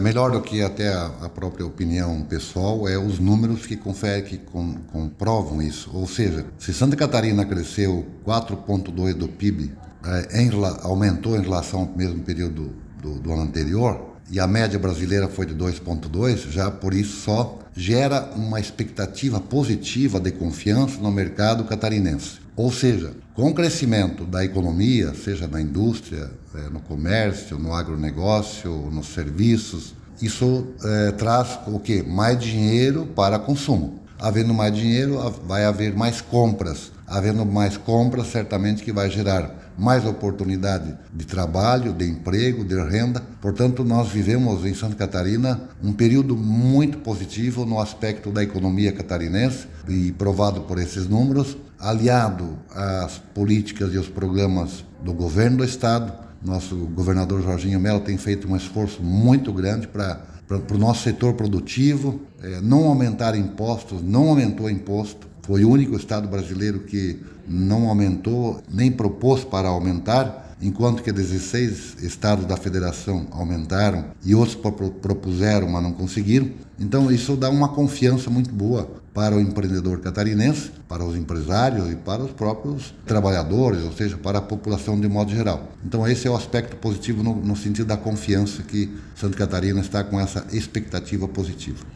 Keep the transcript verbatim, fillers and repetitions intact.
Melhor do que até a, a própria opinião pessoal é os números que, conferem, que com, comprovam isso. Ou seja, se Santa Catarina cresceu quatro vírgula dois do P I B, é, em, aumentou em relação ao mesmo período do, do ano anterior, e a média brasileira foi de dois vírgula dois, já por isso só gera uma expectativa positiva de confiança no mercado catarinense. Ou seja, com o crescimento da economia, seja na indústria, no comércio, no agronegócio, nos serviços, isso é, traz o quê? Mais dinheiro para consumo. Havendo mais dinheiro, vai haver mais compras. Havendo mais compras, certamente que vai gerar mais oportunidade de trabalho, de emprego, de renda. Portanto, nós vivemos em Santa Catarina um período muito positivo no aspecto da economia catarinense, e provado por esses números, aliado às políticas e os programas do governo do estado. Nosso governador Jorginho Mello tem feito um esforço muito grande para para o nosso setor produtivo, é, não aumentar impostos, não aumentou imposto. Foi o único estado brasileiro que não aumentou, nem propôs para aumentar, enquanto que dezesseis estados da federação aumentaram e outros propuseram, mas não conseguiram. Então isso dá uma confiança muito boa para o empreendedor catarinense, para os empresários e para os próprios trabalhadores, ou seja, para a população de modo geral. Então esse é o aspecto positivo no, no sentido da confiança, que Santa Catarina está com essa expectativa positiva.